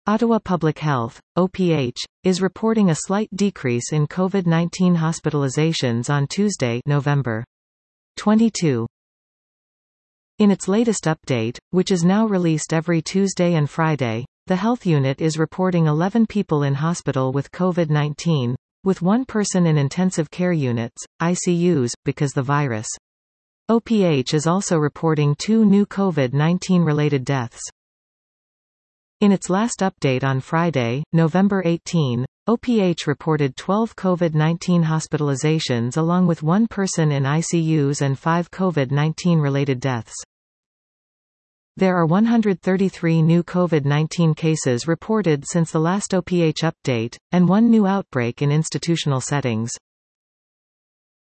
Ottawa Public Health, OPH, is reporting a slight decrease in COVID-19 hospitalizations on Tuesday, November 22. In its latest update, which is now released every Tuesday and Friday, the health unit is reporting 11 people in hospital with COVID-19, with 1 person in intensive care units, ICUs, because the virus. OPH is also reporting 2 new COVID-19 related deaths. In its last update on Friday, November 18, OPH reported 12 COVID-19 hospitalizations along with 1 person in ICUs and 5 COVID-19 related deaths. There are 133 new COVID-19 cases reported since the last OPH update, and 1 new outbreak in institutional settings.